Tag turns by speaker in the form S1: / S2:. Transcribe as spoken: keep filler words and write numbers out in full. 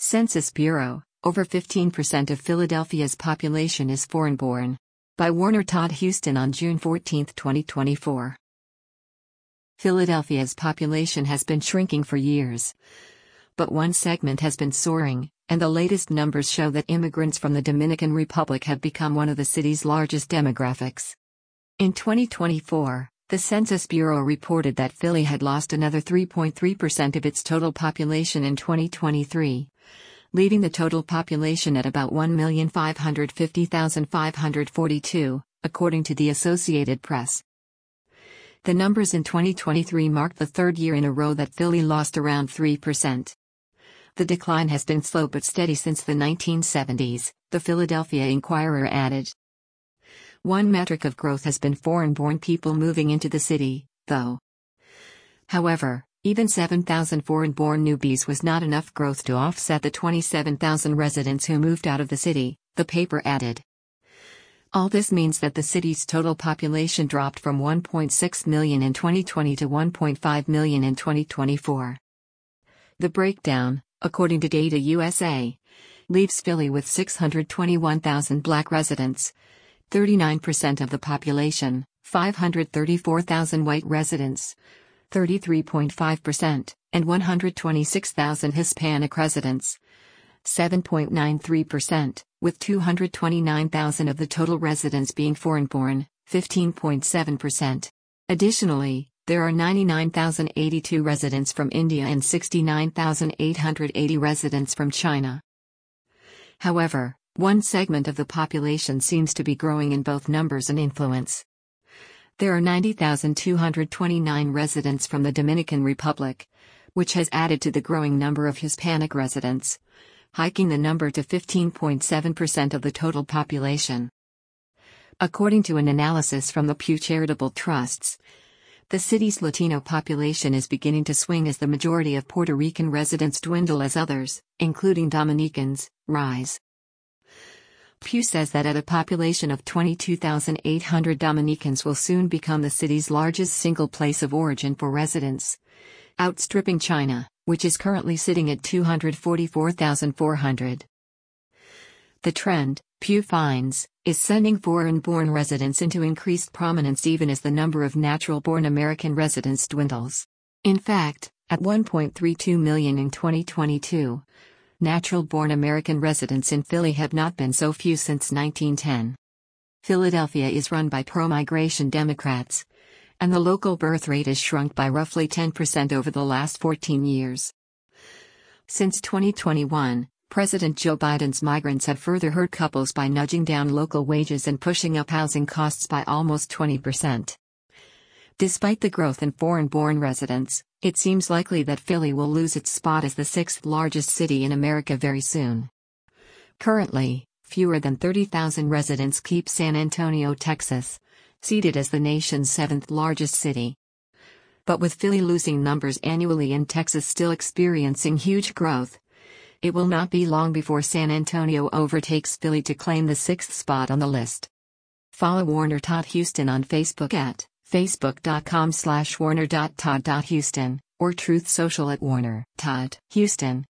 S1: Census Bureau, over fifteen percent of Philadelphia's population is foreign-born. By Warner Todd Houston on June fourteenth, twenty twenty-four. Philadelphia's population has been shrinking for years. But one segment has been soaring, and the latest numbers show that immigrants from the Dominican Republic have become one of the city's largest demographics. In twenty twenty-four, the Census Bureau reported that Philly had lost another three point three percent of its total population in twenty twenty-three, leaving the total population at about one million five hundred fifty thousand five hundred forty-two, according to the Associated Press. The numbers in twenty twenty-three marked the third year in a row that Philly lost around three percent. The decline has been slow but steady since the nineteen seventies, the Philadelphia Inquirer added. One metric of growth has been foreign-born people moving into the city, though. However, even seven thousand foreign-born newbies was not enough growth to offset the twenty-seven thousand residents who moved out of the city, the paper added. All this means that the city's total population dropped from one point six million in twenty twenty to one point five million in twenty twenty-four. The breakdown, according to Data U S A, leaves Philly with six hundred twenty-one thousand black residents, thirty-nine percent of the population, five hundred thirty-four thousand white residents, thirty-three point five percent, and one hundred twenty-six thousand Hispanic residents, seven point nine three percent, with two hundred twenty-nine thousand of the total residents being foreign-born, fifteen point seven percent. Additionally, there are ninety-nine thousand eighty-two residents from India and sixty-nine thousand eight hundred eighty residents from China. However, one segment of the population seems to be growing in both numbers and influence. There are ninety thousand two hundred twenty-nine residents from the Dominican Republic, which has added to the growing number of Hispanic residents, hiking the number to fifteen point seven percent of the total population. According to an analysis from the Pew Charitable Trusts, the city's Latino population is beginning to swing as the majority of Puerto Rican residents dwindle as others, including Dominicans, rise. Pew says that at a population of twenty-two thousand eight hundred, Dominicans will soon become the city's largest single place of origin for residents, outstripping China, which is currently sitting at two hundred forty-four thousand four hundred. The trend, Pew finds, is sending foreign-born residents into increased prominence even as the number of natural-born American residents dwindles. In fact, at one point three two million in twenty twenty-two, natural-born American residents in Philly have not been so few since nineteen ten. Philadelphia is run by pro-migration Democrats, and the local birth rate has shrunk by roughly ten percent over the last fourteen years. Since twenty twenty-one, President Joe Biden's migrants have further hurt couples by nudging down local wages and pushing up housing costs by almost twenty percent. Despite the growth in foreign-born residents, it seems likely that Philly will lose its spot as the sixth largest city in America very soon. Currently, fewer than thirty thousand residents keep San Antonio, Texas, seated as the nation's seventh largest city. But with Philly losing numbers annually and Texas still experiencing huge growth, it will not be long before San Antonio overtakes Philly to claim the sixth spot on the list. Follow Warner Todd Houston on Facebook at facebook.com slash warner.todd.houston or Truth Social at Warner Todd Houston.